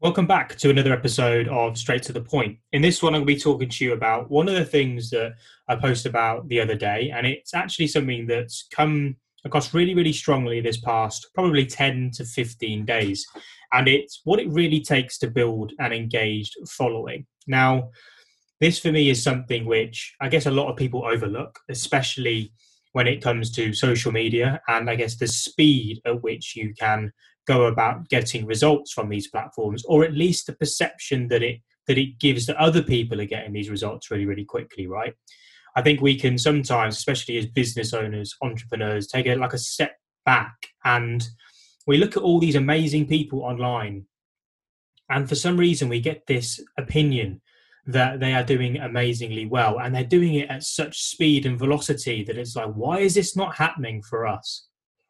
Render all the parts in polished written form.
Welcome back to another episode of Straight to the Point. In this one, I'm going to be talking to you about one of the things that I posted about the other day, and it's actually something that's come across really, really strongly this past probably 10 to 15 days, and it's what it really takes to build an engaged following. Now, this for me is something which I guess a lot of people overlook, especially when it comes to social media, and I guess the speed at which you can go about getting results from these platforms, or at least the perception that it gives that other people are getting these results really, really quickly, right? I think we can sometimes, especially as business owners, entrepreneurs, take a step back and we look at all these amazing people online, and for some reason we get this opinion that they are doing amazingly well, and they're doing it at such speed and velocity that it's like, why is this not happening for us?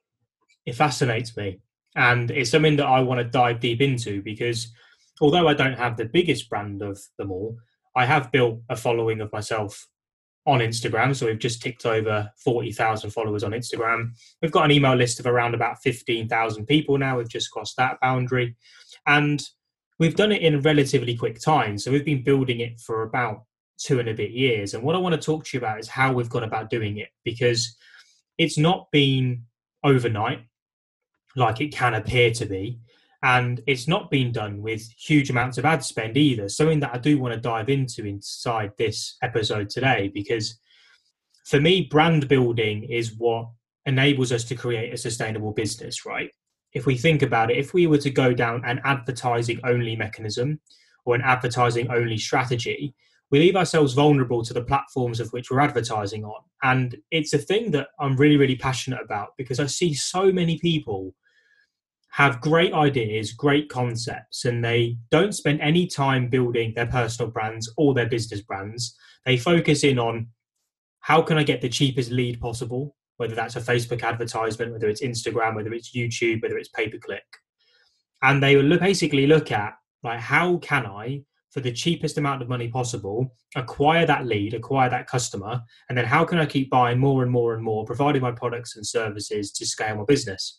It fascinates me. And it's something that I want to dive deep into because although I don't have the biggest brand of them all, I have built a following of myself on Instagram. So we've just ticked over 40,000 followers on Instagram. We've got an email list of around about 15,000 people now. We've just crossed that boundary. And we've done it in relatively quick time. So we've been building it for about 2 and a bit years. And what I want to talk to you about is how we've gone about doing it, because it's not been overnight like it can appear to be. And it's not been done with huge amounts of ad spend either. Something that I do want to dive into inside this episode today, because for me, brand building is what enables us to create a sustainable business, right? If we think about it, if we were to go down an advertising only mechanism or an advertising only strategy, we leave ourselves vulnerable to the platforms of which we're advertising on. And it's a thing that I'm really, really passionate about, because I see so many people have great ideas, great concepts, and they don't spend any time building their personal brands or their business brands. They focus in on how can I get the cheapest lead possible, whether that's a Facebook advertisement, whether it's Instagram, whether it's YouTube, whether it's pay-per-click. And they will basically look at, like, how can I, for the cheapest amount of money possible, acquire that lead, acquire that customer, and then how can I keep buying more and more and more, providing my products and services to scale my business?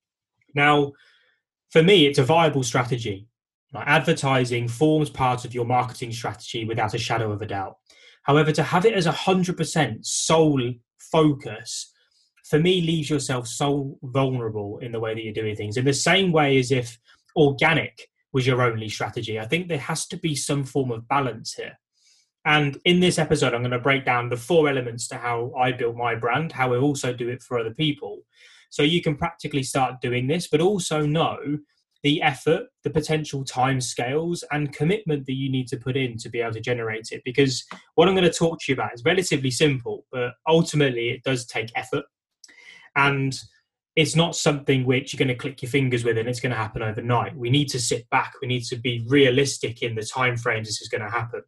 Now, for me, it's a viable strategy. Like, advertising forms part of your marketing strategy without a shadow of a doubt. However, to have it as 100% sole focus, for me, leaves yourself so vulnerable in the way that you're doing things. In the same way as if organic was your only strategy, I think there has to be some form of balance here. And in this episode, I'm going to break down the 4 elements to how I built my brand, how I also do it for other people. So you can practically start doing this, but also know the effort, the potential time scales and commitment that you need to put in to be able to generate it. Because what I'm going to talk to you about is relatively simple, but ultimately it does take effort. And it's not something which you're going to click your fingers with and it's going to happen overnight. We need to sit back. We need to be realistic in the time frames this is going to happen.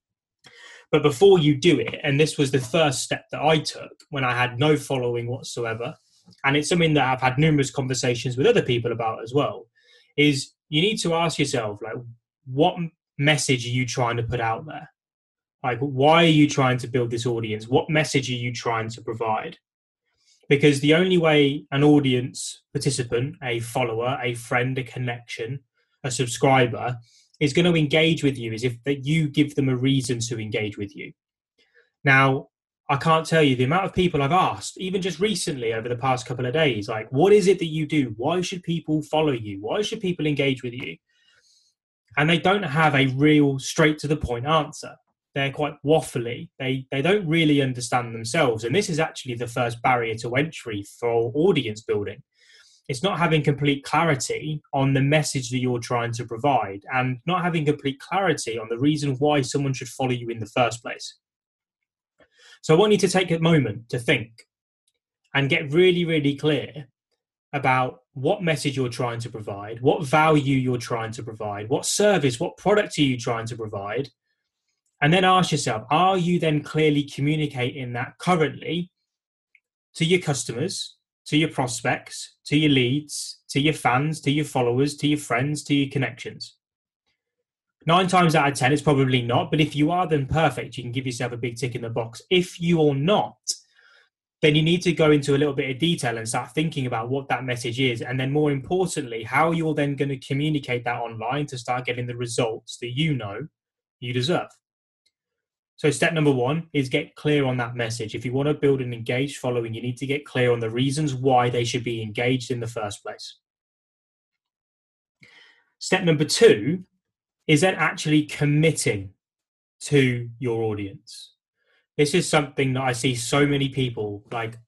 But before you do it, and this was the first step that I took when I had no following whatsoever, and it's something that I've had numerous conversations with other people about as well, is you need to ask yourself, like, what message are you trying to put out there? Like, why are you trying to build this audience? What message are you trying to provide? Because the only way an audience participant, a follower, a friend, a connection, a subscriber is going to engage with you is if that you give them a reason to engage with you. Now, I can't tell you the amount of people I've asked, even just recently over the past couple of days, like, what is it that you do? Why should people follow you? Why should people engage with you? And they don't have a real straight to the point answer. They're quite waffly. They don't really understand themselves. And this is actually the first barrier to entry for audience building. It's not having complete clarity on the message that you're trying to provide and not having complete clarity on the reason why someone should follow you in the first place. So I want you to take a moment to think and get really, really clear about what message you're trying to provide, what value you're trying to provide, what service, what product are you trying to provide? And then ask yourself, are you then clearly communicating that currently to your customers, to your prospects, to your leads, to your fans, to your followers, to your friends, to your connections? 9 times out of 10, it's probably not. But if you are, then perfect. You can give yourself a big tick in the box. If you are not, then you need to go into a little bit of detail and start thinking about what that message is. And then more importantly, how you're then going to communicate that online to start getting the results that you know you deserve. So step number one is get clear on that message. If you want to build an engaged following, you need to get clear on the reasons why they should be engaged in the first place. Step number two is then actually committing to your audience. This is something that I see so many people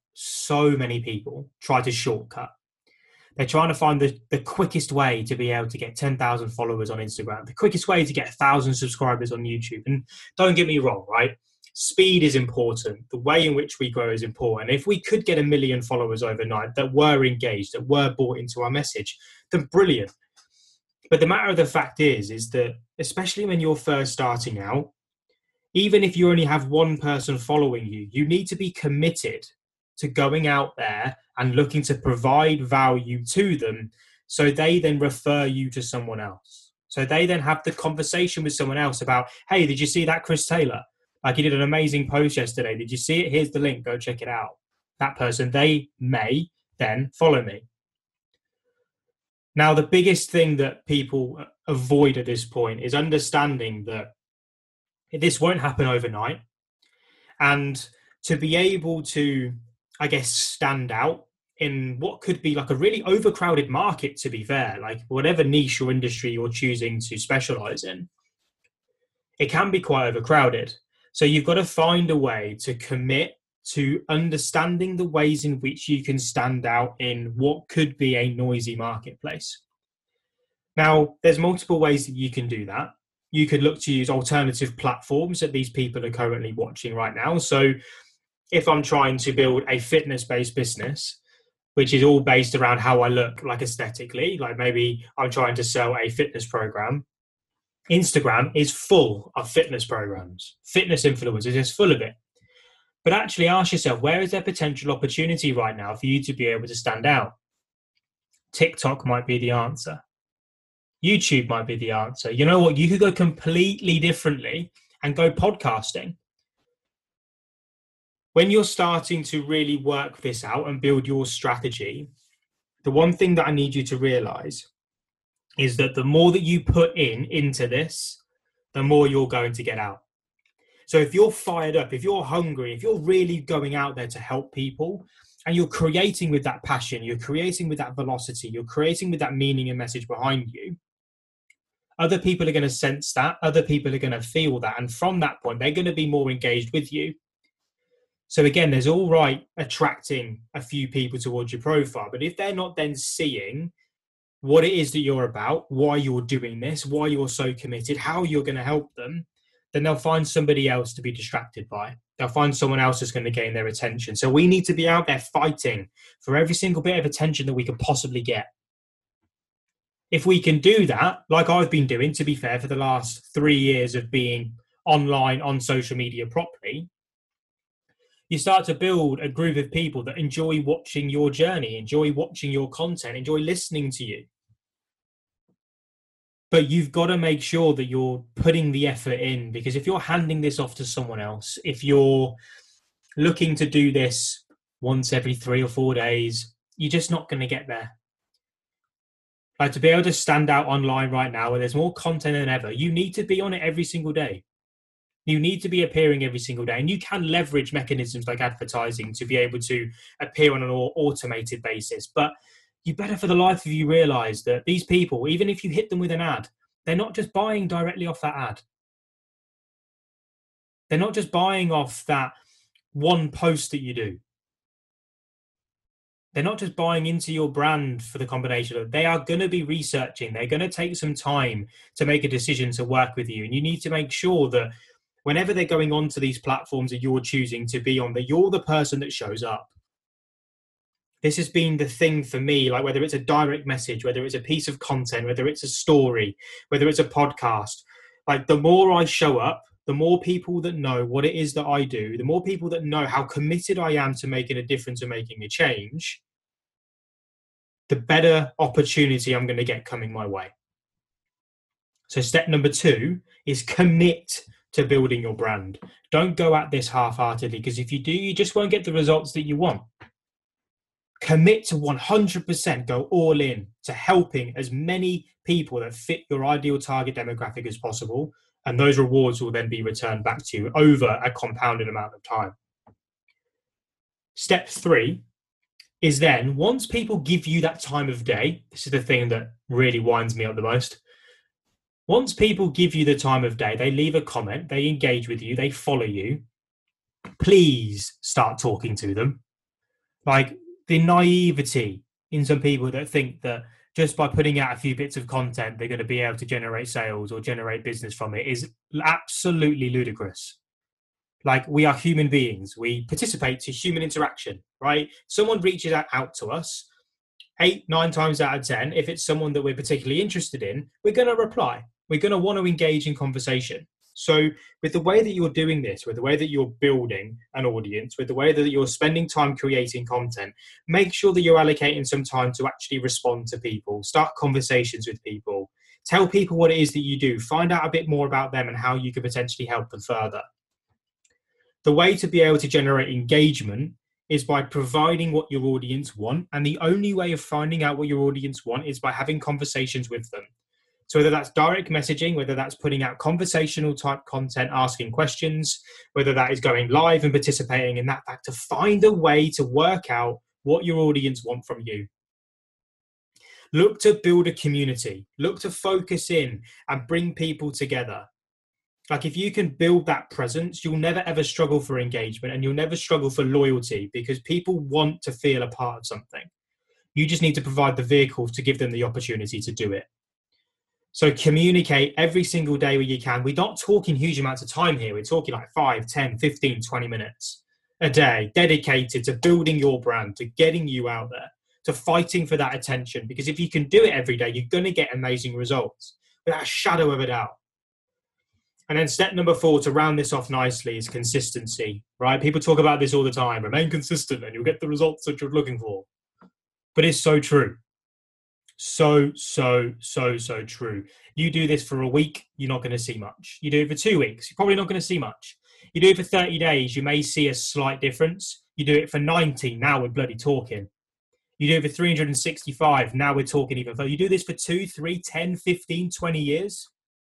try to shortcut. They're trying to find the quickest way to be able to get 10,000 followers on Instagram, the quickest way to get 1,000 subscribers on YouTube. And don't get me wrong, right? Speed is important. The way in which we grow is important. If we could get 1 million followers overnight that were engaged, that were bought into our message, then brilliant. But the matter of the fact is that especially when you're first starting out, even if you only have one person following you, you need to be committed to going out there and looking to provide value to them, so they then refer you to someone else. So they then have the conversation with someone else about, hey, did you see that Chris Taylor? Like, he did an amazing post yesterday. Did you see it? Here's the link. Go check it out. That person, they may then follow me. Now, the biggest thing that people avoid at this point is understanding that this won't happen overnight. And to be able to, I guess, stand out in what could be like a really overcrowded market, to be fair, like whatever niche or industry you're choosing to specialize in, it can be quite overcrowded. So you've got to find a way to commit to understanding the ways in which you can stand out in what could be a noisy marketplace. Now, there's multiple ways that you can do that. You could look to use alternative platforms that these people are currently watching right now. So if I'm trying to build a fitness-based business, which is all based around how I look, like aesthetically, like maybe I'm trying to sell a fitness program, Instagram is full of fitness programs. Fitness influencers is full of it. But actually ask yourself, where is there potential opportunity right now for you to be able to stand out? TikTok might be the answer. YouTube might be the answer. You know what? You could go completely differently and go podcasting. When you're starting to really work this out and build your strategy, the one thing that I need you to realize is that the more that you put into this, the more you're going to get out. So if you're fired up, if you're hungry, if you're really going out there to help people and you're creating with that passion, you're creating with that velocity, you're creating with that meaning and message behind you, other people are going to sense that, other people are going to feel that. And from that point, they're going to be more engaged with you. So again, there's all right attracting a few people towards your profile, but if they're not then seeing what it is that you're about, why you're doing this, why you're so committed, how you're going to help them, then they'll find somebody else to be distracted by. They'll find someone else that's going to gain their attention. So we need to be out there fighting for every single bit of attention that we can possibly get. If we can do that, like I've been doing, to be fair, for the last 3 years of being online on social media properly, you start to build a group of people that enjoy watching your journey, enjoy watching your content, enjoy listening to you. But you've got to make sure that you're putting the effort in, because if you're handing this off to someone else, if you're looking to do this once every 3 or 4 days, you're just not going to get there. Like, to be able to stand out online right now where there's more content than ever, you need to be on it every single day. You need to be appearing every single day. And you can leverage mechanisms like advertising to be able to appear on an automated basis. But you better for the life of you realize that these people, even if you hit them with an ad, they're not just buying directly off that ad. They're not just buying off that one post that you do. They're not just buying into your brand for the combination of, they are going to be researching. They're going to take some time to make a decision to work with you. And you need to make sure that whenever they're going on to these platforms that you're choosing to be on, that you're the person that shows up. This has been the thing for me, like whether it's a direct message, whether it's a piece of content, whether it's a story, whether it's a podcast, like the more I show up, the more people that know what it is that I do, the more people that know how committed I am to making a difference and making a change, the better opportunity I'm going to get coming my way. So step number 2 is commit to building your brand. Don't go at this half-heartedly, because if you do, you just won't get the results that you want. Commit to 100%, go all in to helping as many people that fit your ideal target demographic as possible. And those rewards will then be returned back to you over a compounded amount of time. Step 3 is then, once people give you that time of day, this is the thing that really winds me up the most. Once people give you the time of day, they leave a comment, they engage with you, they follow you, please start talking to them. Like, the naivety in some people that think that just by putting out a few bits of content, they're going to be able to generate sales or generate business from it is absolutely ludicrous. Like, we are human beings. We participate to human interaction, right? Someone reaches out to us 8, 9 times out of 10. If it's someone that we're particularly interested in, we're going to reply. We're going to want to engage in conversation. So with the way that you're doing this, with the way that you're building an audience, with the way that you're spending time creating content, make sure that you're allocating some time to actually respond to people, start conversations with people, tell people what it is that you do, find out a bit more about them and how you can potentially help them further. The way to be able to generate engagement is by providing what your audience want. And the only way of finding out what your audience want is by having conversations with them. So whether that's direct messaging, whether that's putting out conversational type content, asking questions, whether that is going live and participating in that, to find a way to work out what your audience want from you. Look to build a community. Look to focus in and bring people together. Like, if you can build that presence, you'll never ever struggle for engagement and you'll never struggle for loyalty, because people want to feel a part of something. You just need to provide the vehicles to give them the opportunity to do it. So communicate every single day where you can. We're not talking huge amounts of time here. We're talking like 5, 10, 15, 20 minutes a day dedicated to building your brand, to getting you out there, to fighting for that attention. Because if you can do it every day, you're going to get amazing results without a shadow of a doubt. And then step number 4, to round this off nicely, is consistency, right? People talk about this all the time. Remain consistent and you'll get the results that you're looking for. But it's so true. So true. You do this for a week, you're not going to see much. You do it for 2 weeks, you're probably not going to see much. You do it for 30 days, you may see a slight difference. You do it for 90, now we're bloody talking. You do it for 365, now we're talking even further. You do this for 2, 3, 10, 15, 20 years.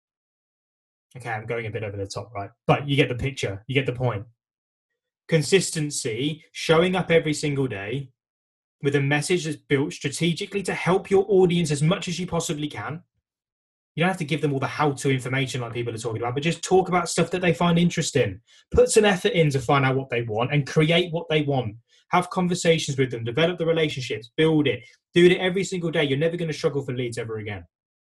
Okay, I'm going a bit over the top, right? But you get the picture, you get the point. Consistency, showing up every single day with a message that's built strategically to help your audience as much as you possibly can. You don't have to give them all the how-to information like people are talking about, but just talk about stuff that they find interesting. Put some effort in to find out what they want and create what they want. Have conversations with them, develop the relationships, build it. Do it every single day. You're never going to struggle for leads ever again.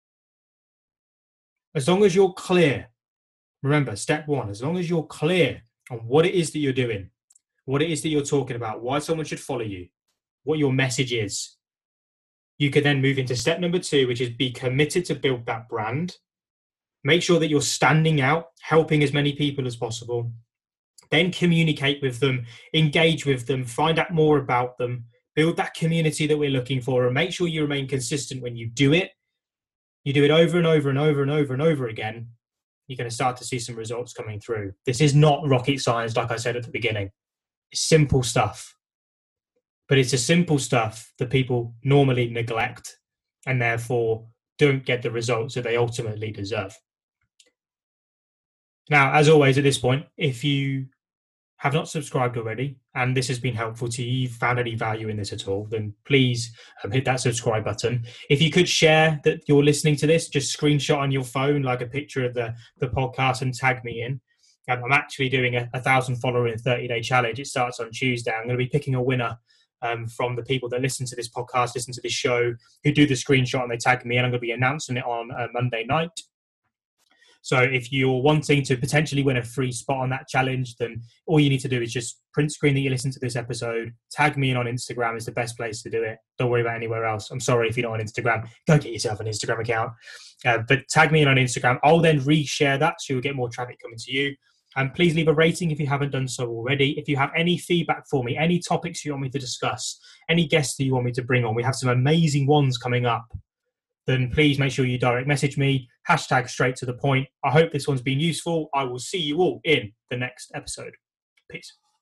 As long as you're clear, remember, step 1, as long as you're clear on what it is that you're doing, what it is that you're talking about, why someone should follow you, what your message is, you can then move into step number 2, which is be committed to build that brand. Make sure that you're standing out, helping as many people as possible. Then communicate with them, engage with them, find out more about them, build that community that we're looking for, and make sure you remain consistent when you do it. You do it over and over and over and over and over again, you're going to start to see some results coming through. This is not rocket science, like I said at the beginning. It's simple stuff. But it's the simple stuff that people normally neglect and therefore don't get the results that they ultimately deserve. Now, as always at this point, if you have not subscribed already and this has been helpful to you, you've found any value in this at all, then please hit that subscribe button. If you could share that you're listening to this, just screenshot on your phone like a picture of the podcast and tag me in. I'm actually doing a 1,000 follower in 30-day challenge. It starts on Tuesday. I'm going to be picking a winner from the people that listen to this podcast, listen to this show, who do the screenshot and they tag me, and I'm going to be announcing it on Monday night. So if you're wanting to potentially win a free spot on that challenge, then all you need to do is just print screen that you listen to this episode, tag me in on Instagram is the best place to do it. Don't worry about anywhere else. I'm sorry if you're not on Instagram. Go get yourself an Instagram account. But tag me in on Instagram. I'll then reshare that so you'll get more traffic coming to you. And please leave a rating if you haven't done so already. If you have any feedback for me, any topics you want me to discuss, any guests that you want me to bring on, we have some amazing ones coming up. then please make sure you direct message me, hashtag straight to the point. I hope this one's been useful. I will see you all in the next episode. Peace.